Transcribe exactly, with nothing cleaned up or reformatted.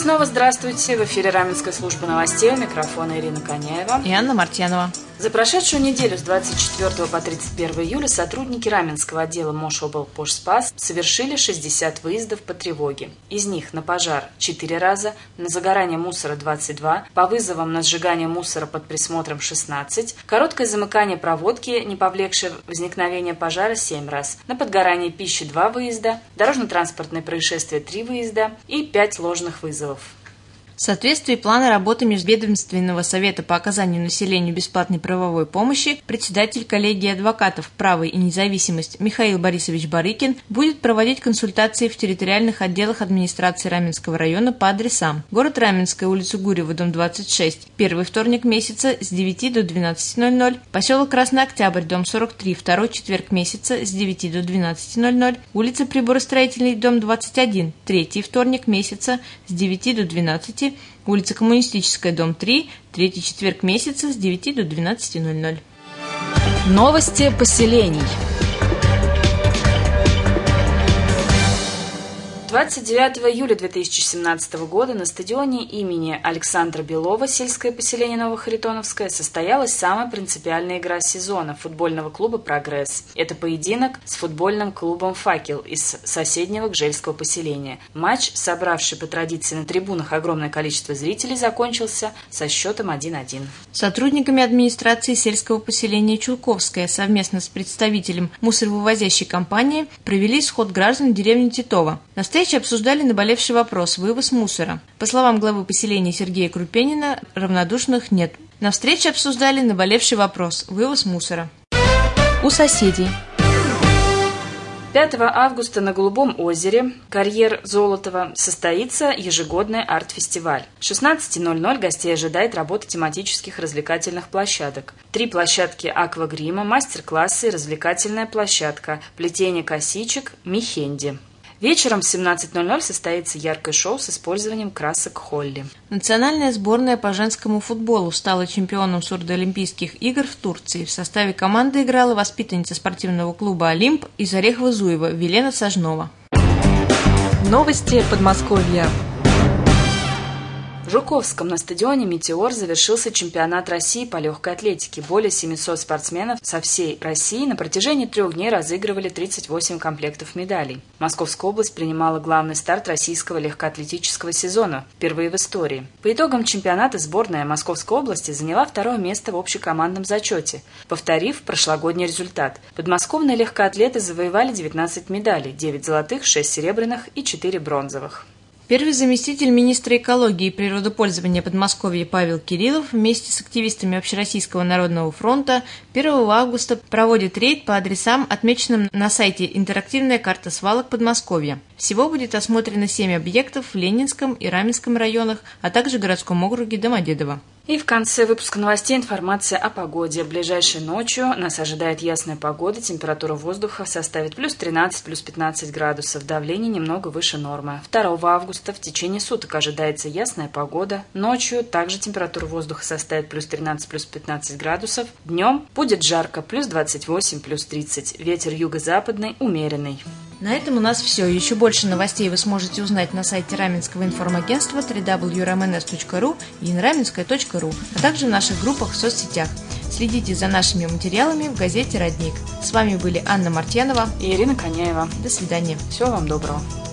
снова здравствуйте. В эфире Раменская служба новостей. У микрофона Ирина Коняева и Анна Мартьянова. За прошедшую неделю с двадцать четвёртого по тридцать первое июля сотрудники Раменского отдела Мошоблпошспас совершили шестьдесят выездов по тревоге. Из них на пожар четыре раза, на загорание мусора двадцать два, по вызовам на сжигание мусора под присмотром шестнадцать, короткое замыкание проводки, не повлекшее возникновение пожара семь раз, на подгорание пищи два выезда, дорожно-транспортное происшествие три выезда и пять ложных вызовов. В соответствии плана работы Межведомственного совета по оказанию населению бесплатной правовой помощи председатель коллегии адвокатов «Право и независимость» Михаил Борисович Барыкин будет проводить консультации в территориальных отделах администрации Раменского района по адресам: город Раменская, улица Гурьева, дом двадцать шесть, первый вторник месяца с девяти до двенадцати ноль-ноль, поселок Красный Октябрь, дом сорок три, второй четверг месяца с девяти до двенадцати ноль-ноль, улица Приборостроительный, дом двадцать один, третий вторник месяца с девяти до двенадцати, улица Коммунистическая, дом три, третий четверг месяца с девяти до двенадцати ноль-ноль. Новости поселений. двадцать девятого июля две тысячи семнадцатого года на стадионе имени Александра Белова, сельское поселение Новохаритоновское, состоялась самая принципиальная игра сезона футбольного клуба «Прогресс». Это поединок с футбольным клубом «Факел» из соседнего Гжельского поселения. Матч, собравший по традиции на трибунах огромное количество зрителей, закончился со счетом один-один. Сотрудниками администрации сельского поселения Чулковское совместно с представителем мусоровывозящей компании провели сход граждан деревни Титова. На встрече обсуждали наболевший вопрос – вывоз мусора. По словам главы поселения Сергея Крупенина, равнодушных нет. На встрече обсуждали наболевший вопрос – вывоз мусора. У соседей. пятого августа на Голубом озере, карьер Золотого, состоится ежегодный арт-фестиваль. В шестнадцати ноль-ноль гостей ожидает работа тематических развлекательных площадок. Три площадки аквагрима, мастер-классы, развлекательная площадка, плетение косичек, мехенди. Вечером в семнадцать ноль-ноль состоится яркое шоу с использованием красок холли. Национальная сборная по женскому футболу стала чемпионом сурдоолимпийских игр в Турции. В составе команды играла воспитанница спортивного клуба «Олимп» из Орехово-Зуева Велена Сажнова. Новости Подмосковья. В Жуковском на стадионе «Метеор» завершился чемпионат России по легкой атлетике. Более семисот спортсменов со всей России на протяжении трех дней разыгрывали тридцать восемь комплектов медалей. Московская область принимала главный старт российского легкоатлетического сезона, впервые в истории. По итогам чемпионата сборная Московской области заняла второе место в общекомандном зачете, повторив прошлогодний результат. Подмосковные легкоатлеты завоевали девятнадцать медалей, девять золотых, шесть серебряных и четыре бронзовых. Первый заместитель министра экологии и природопользования Подмосковья Павел Кириллов вместе с активистами Общероссийского народного фронта первого августа проводит рейд по адресам, отмеченным на сайте «Интерактивная карта свалок Подмосковья». Всего будет осмотрено семь объектов в Ленинском и Раменском районах, а также городском округе Домодедово. И в конце выпуска новостей информация о погоде. Ближайшей ночью нас ожидает ясная погода, температура воздуха составит плюс тринадцать, плюс пятнадцать градусов, давление немного выше нормы. второго августа в течение суток ожидается ясная погода, ночью также температура воздуха составит плюс тринадцать, плюс пятнадцать градусов, днем будет жарко, плюс двадцать восемь, плюс тридцать, ветер юго-западный умеренный. На этом у нас все. Еще больше новостей вы сможете узнать на сайте Раменского информагентства дабл ю дабл ю дабл ю точка эр эм эн эс точка ру и инраменская точка ру, а также в наших группах в соцсетях. Следите за нашими материалами в газете «Родник». С вами были Анна Мартьянова и Ирина Коняева. До свидания. Всего вам доброго.